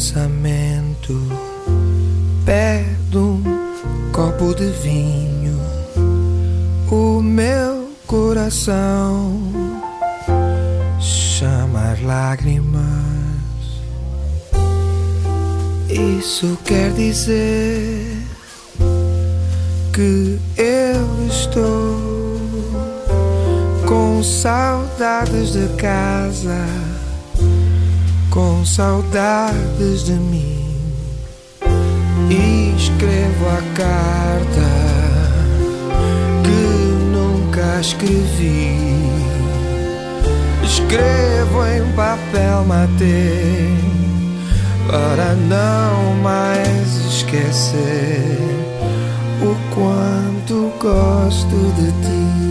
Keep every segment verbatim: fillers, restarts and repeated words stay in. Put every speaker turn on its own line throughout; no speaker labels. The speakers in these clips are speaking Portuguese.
pensamento, pede um copo de vinho. O meu coração chama as lágrimas. Isso quer dizer que eu estou com saudades de casa, com saudades de mim. E escrevo a carta que nunca escrevi. Escrevo em papel matê para não mais esquecer o quanto gosto de ti.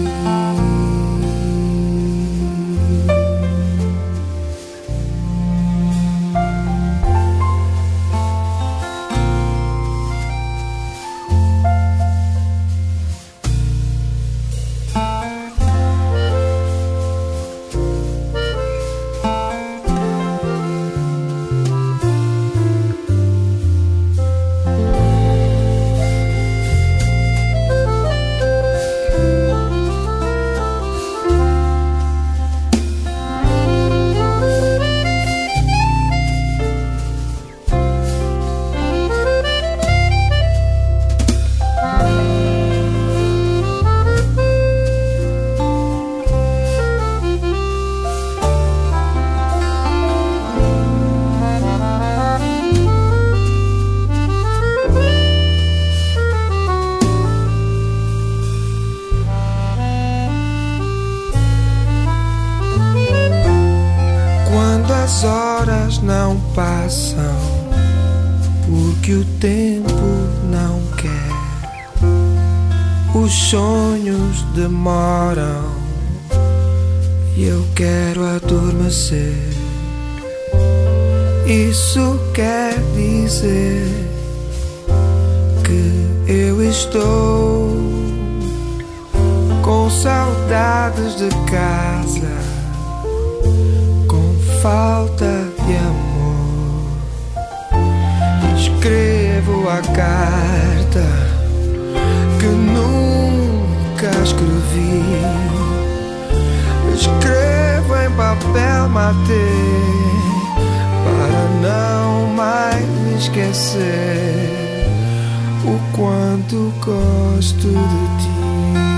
As horas não passam porque o tempo não quer. Os sonhos demoram e eu quero adormecer. Isso quer dizer que eu estou com saudades de casa, falta de amor. Escrevo a carta que nunca escrevi. Escrevo em papel matê para não mais me esquecer o quanto gosto de ti.